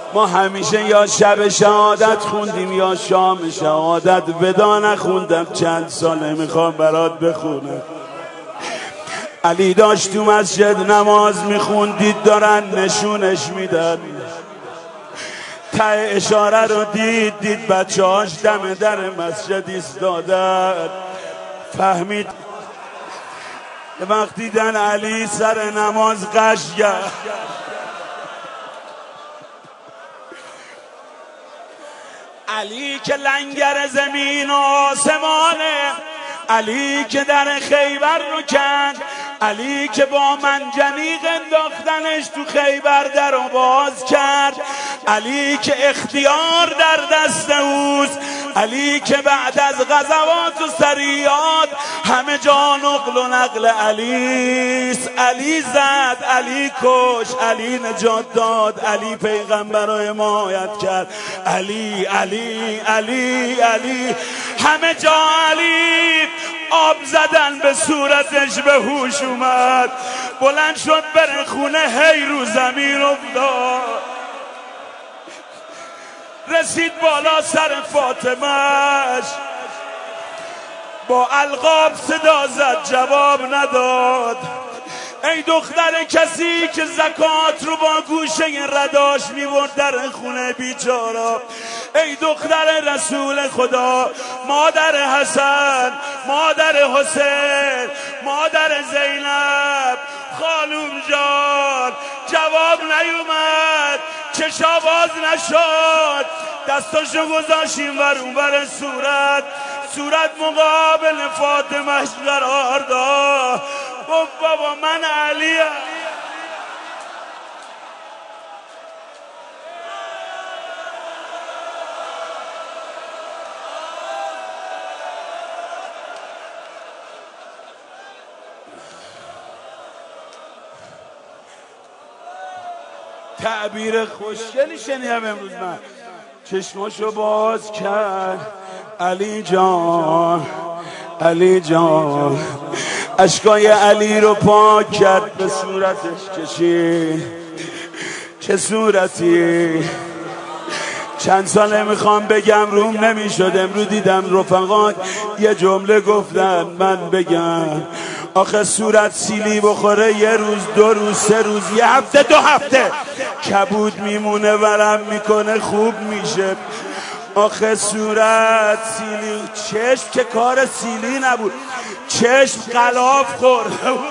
ما همیشه یا شب شهادت خوندیم یا شام شهادت، ودا نخوندم چند ساله میخوام برات بخونم. علی داشت تو مسجد نماز میخوندید دارن نشونش میدن، ته اشاره رو دید بچه هاش دم در مسجد ایستادن، فهمید وقتی دیدن علی سر نماز قش کرد. علی که لنگر زمین و آسمانه، علی که در خیبر رو کند، علی که با منجنیق انداختنش تو خیبر در رو باز کرد، علی که اختیار در دست اوست، علی که بعد از غزوات و سریات همه جا نقل و نقل علیست. علی زد، علی کش، علی نجات داد، علی پیغمبر رو حمایت کرد. علی علی علی علی، همه جا علی. آب زدن به صورتش، به هوش اومد، بلند شد بره خونه، هی رو زمین افتاد، رسید بالا سر فاطمهش، با القاب صدا زد جواب نداد. ای دختر کسی که زکات رو با گوشه رداش میبرد در خونه بیچارا، ای دختر رسول خدا، مادر حسن، مادر حسین، مادر زینب، خانوم جان، جواب نیومد، چشا باز نشد، دستاشو گذاشیم ور اونور صورت مقابل فاطمهش قرار داد. گفت بابا من علیم. تعبیر خوشگلی شنیدم امروز، من چشماشو باز کرد، علی جان، علی جان، اشکای علی رو پاک کرد، به صورتش کشید. چه صورتی! چند ساله میخوام بگم روم نمیشد، امروز دیدم رفقات یه جمله گفتن من بگم. آخه صورت سیلی بخوره یه روز، دو روز، سه روز، یه هفته، دو هفته کبود میمونه، ورم میکنه، خوب میشه. آخه صورت سیلی، چشم که کار سیلی نبود، چشم غلاف خورده بود.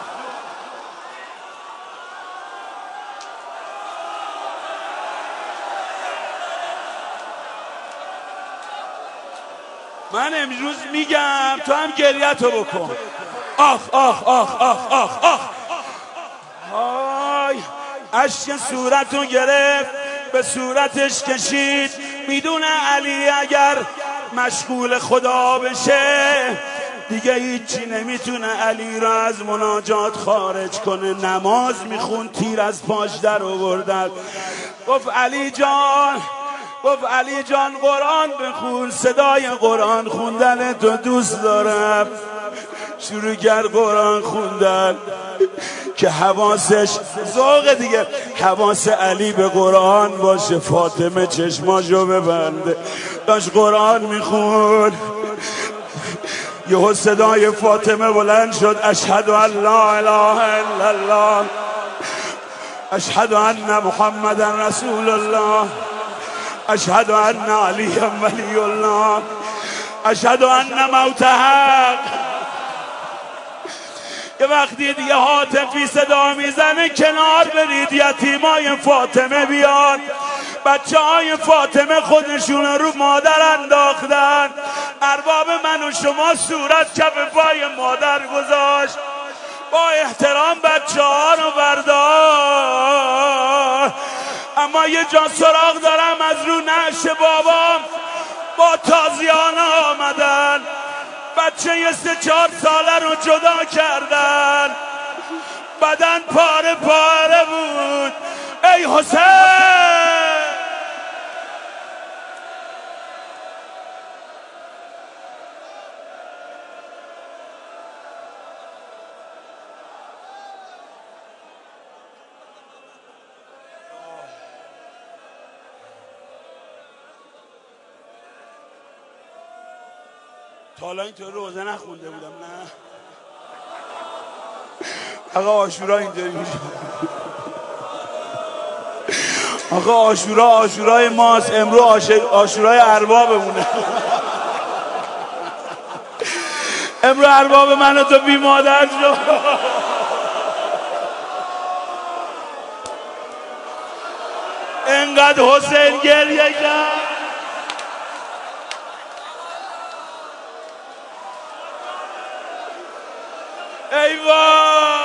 من امروز میگم تو هم گریتو بکن. آخ آخ آخ آخ آخ آخ، های اشک صورتو گرفت، به صورتش کشید. میدونه علی اگر مشغول خدا بشه دیگه هیچی نمیتونه علی را از مناجات خارج کنه. نماز میخون، تیر از پاش در آوردن. گفت علی جان، گفت علی جان قرآن بخون، صدای قرآن خوندن تو دوست دارم. شروع کرد قرآن خوندن که حواسش ذوق دیگه، حواس علی به قرآن باشه. فاطمه چشماشو ببنده، داشت قرآن میخون. یهو صدای فاطمه بلند شد، اشهد ان لا اله الا الله، اشهد ان محمدا رسول الله، اشهد ان علی ولی الله، اشهد ان موت حق. یه وقتی دیگه هاتفی صدا میزنه کنار برید، یتیمای فاطمه بیاد. بچه های فاطمه خودشون رو مادر انداختن، ارباب من و شما صورت کف پای مادر گذاشت، با احترام بچه ها رو بردار. اما یه جا سراغ دارم، از رو نعش بابام با تازیانه آمدن، بچه یه 3-4 ساله رو جدا کردن، بدن پاره پاره بود. ای حسین، تا حالا اینطور روزه نخونده بودم. نه آقا عاشورا اینطوری میشه. آقا عاشورای ماست، امرو عاشورای اربابمونه. امرو ارباب من و تو بی مادر شد. انقدر حسین گریه کرد. ای وای